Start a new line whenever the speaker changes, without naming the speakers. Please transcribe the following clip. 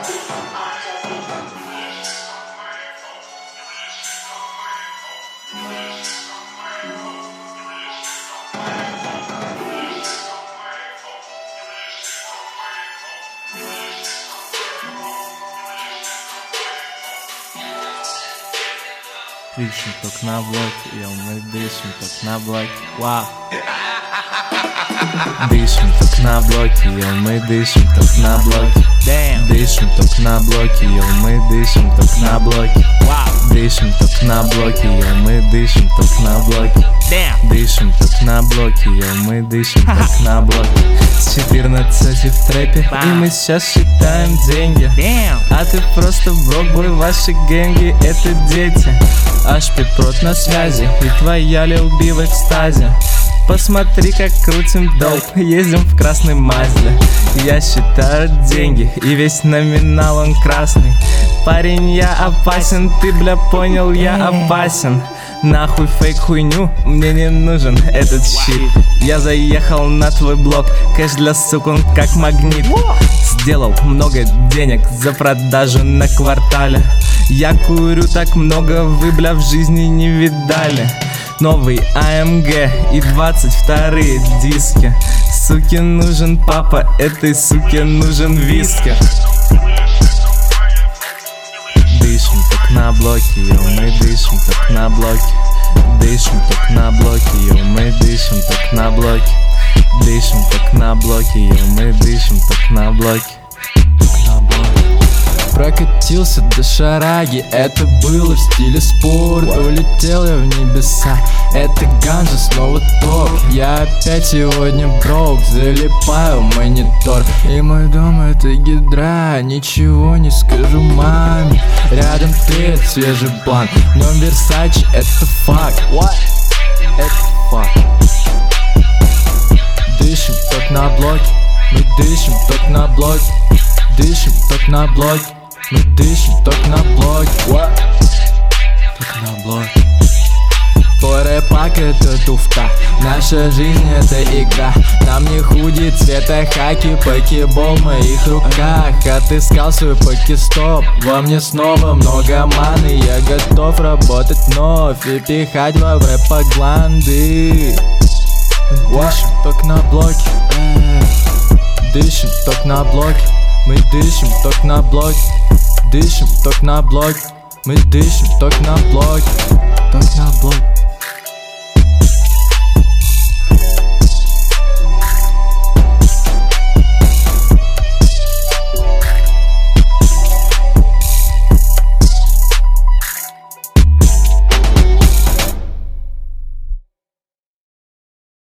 Дышим только на блоке, мы дышим только на блоке. Вау. Дышим только на блоке, мы дышим только на блоке. Дышим только на блоке, мы дышим только на блоке. Дышим только на блоке, мы дышим только на блоке. Дышим только на блоке, мы дышим только на блоке. С 14 в трэпе, и мы сейчас считаем деньги. А ты просто брокбой, ваши гэнги это дети. Аж Петрот на связи, и твоя Лил Би в экстазе. Посмотри, как крутим долг, ездим в красной Мазде. Я считаю деньги, и весь номинал он красный. Парень, я опасен, ты, бля, понял, я опасен. Нахуй фейк хуйню, мне не нужен этот щит. Я заехал на твой блог, кэш для сук, он как магнит. Сделал много денег за продажу на квартале. Я курю так много, вы, бля, в жизни не видали. Новый AMG и 22-е диски. Суке нужен папа, этой суке нужен виски. Дышим только на блоке, мы дышим только на блоке. Дышим только на блоке, мы дышим только на блоке. Дышим только на блоке, мы дышим только на блоке.
Прокатился до Шараги, это было в стиле спорт. Улетел я в небеса, это ганжа снова топ. Я опять сегодня брок, залипаю в монитор. И мой дом это гидра, ничего не скажу маме. Рядом ты, свежий план, дом Версачи это факт. Это факт. Дышим только на блоке, мы дышим только на блоке. Дышим только на блоке, мы дышим только на блоке. Только на блоке. Твой рэпак это туфта, наша жизнь это игра. Нам не худи цвета хаки, покебол в моих руках. Отыскал свой покестоп, во мне снова много маны. Я готов работать вновь и пихать во рэпа гланды. Дышим только на блоке, дышим только на блоке. Мы дышим только на блоке, дышим только на блоке. Мы дышим только на блоке, только на блоке.